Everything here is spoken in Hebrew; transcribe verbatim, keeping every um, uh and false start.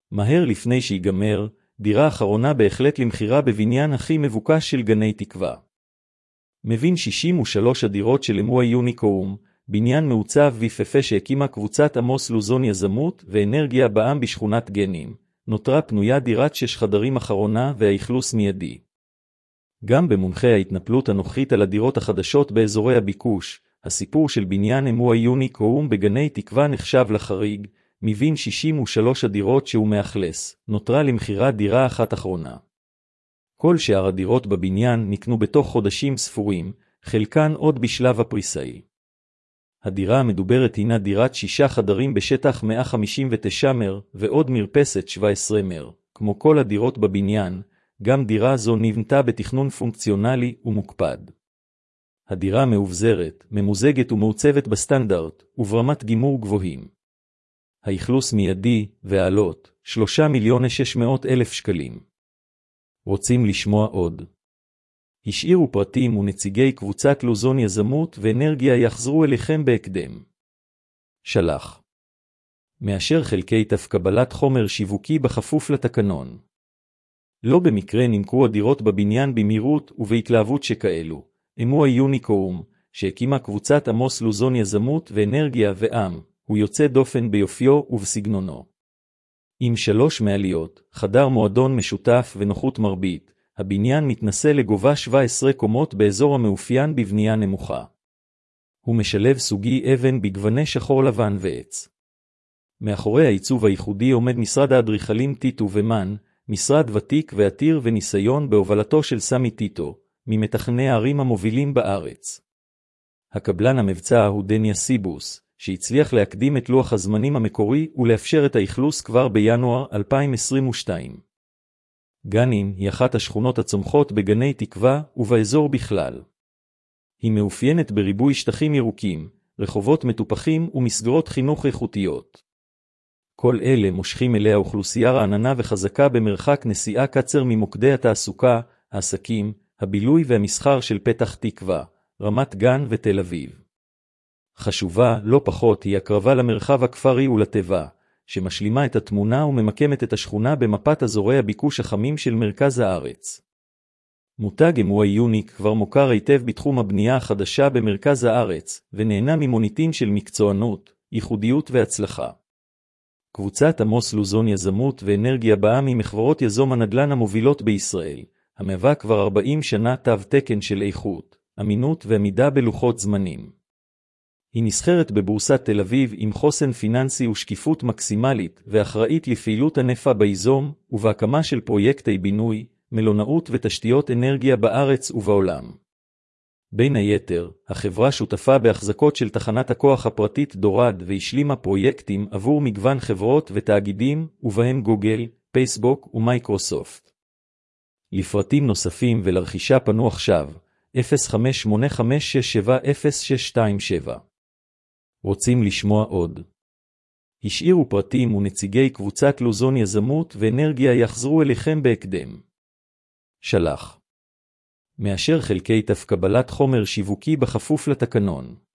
מהר לפני שיגמר, דירה אחרונה בהחלט למחירה בבניין הכי מבוקש של גני תקווה. מבין שישים ושלוש הדירות של אמואה יוניקורם, בניין מעוצב ויפהפה שהקימה קבוצת עמוס לוזון יזמות ואנרגיה בע"מ בשכונת גנים. נותרה פנויה דירת שש חדרים אחרונה והאכלוס מיידי. גם במונחי ההתנפלות הנוכחית על הדירות החדשות באזורי הביקוש, הסיפור של בניין אמואה יוניקורם בגני תקווה נחשב לחריג. מבין שישים ושלוש הדירות שהוא מאכלס, נותרה למחירה דירה אחת אחרונה. כל שאר הדירות בבניין נקנו בתוך חודשים ספורים, חלקן עוד בשלב הפריסאי. הדירה המדוברת הינה דירת שישה חדרים בשטח מאה חמישים ותשע מטר ועוד מרפסת שבע עשרה מטר. כמו כל הדירות בבניין, גם דירה זו נבנתה בתכנון פונקציונלי ומוקפד. הדירה מאובזרת, ממוזגת ומעוצבת בסטנדרט וברמת גימור גבוהים. האכלוס מיידי ועלות שלושה מיליון שש מאות אלף שקלים. רוצים לשמוע עוד? השאירו פרטים ונציגי קבוצת לוזון יזמות ואנרגיה יחזרו אליכם בהקדם. שלח. מאשר חלקי תפקבלת חומר שיווקי בכפוף לתקנון. לא במקרה נמכרו הדירות בבניין במהירות ובהתלהבות שכאלו. אמואה יוניקורם, שהקימה קבוצת עמוס לוזון יזמות ואנרגיה וע"מ, הוא יוצא דופן ביופיו ובסגנונו. עם שלוש מעליות, חדר מועדון משותף ונוחות מרבית, הבניין מתנסה לגובה שבע עשרה קומות באזור המאופיין בבנייה נמוכה. הוא משלב סוגי אבן בגווני שחור לבן ועץ. מאחורי העיצוב הייחודי עומד משרד האדריכלים טיטו ומן, משרד ותיק ועתיר וניסיון בהובלתו של סמי טיטו, ממתכנני הערים המובילים בארץ. הקבלן המבצע הוא דניה סיבוס, שהצליח להקדים את לוח הזמנים המקורי ולאפשר את האכלוס כבר בינואר אלפיים עשרים ושתיים. גנים היא אחת השכונות הצומחות בגני תקווה ובאזור בכלל. היא מאופיינת בריבוי שטחים ירוקים, רחובות מטופחים ומסגרות חינוך איכותיות. כל אלה מושכים אליה אוכלוסייה רעננה וחזקה במרחק נסיעה קצר ממוקדי התעסוקה, העסקים, הבילוי והמסחר של פתח תקווה, רמת גן ותל אביב. חשובה לא פחות היא הקרבה למרחב הכפרי ולטבע, שמשלימה את התמונה וממקמת את השכונה במפת אזורי הביקוש החמים של מרכז הארץ. מותג אמואה יוניק כבר מוכר היטב בתחום הבנייה החדשה במרכז הארץ, ונהנה ממוניטין של מקצוענות, ייחודיות והצלחה. קבוצת עמוס לוזון יזמות ואנרגיה בע"מ היא מחברות יזום הנדל"ן המובילות בישראל, המהווה כבר ארבעים שנה תו תקן של איכות, אמינות ועמידה בלוחות זמנים. היא נסחרת בבורסת תל אביב עם חוסן פיננסי ושקיפות מקסימלית ואחראית לפעילות ענפה באזור ובהקמה של פרויקטי בינוי, מלונאות ותשתיות אנרגיה בארץ ובעולם. בין היתר, החברה שותפה בהחזקות של תחנת הכוח הפרטית דורד והשלימה פרויקטים עבור מגוון חברות ותאגידים ובהם גוגל, פייסבוק ומייקרוסופט. לפרטים נוספים ולרכישה פנו עכשיו, אפס חמש שמונה חמש שש שבע אפס שש שתיים שבע. רוצים לשמוע עוד? השאירו פרטים ונציגי קבוצת לוזון יזמות ואנרגיה יחזרו אליכם בהקדם. שלח. מאשר חלקי תפקבלת חומר שיווקי בכפוף לתקנון.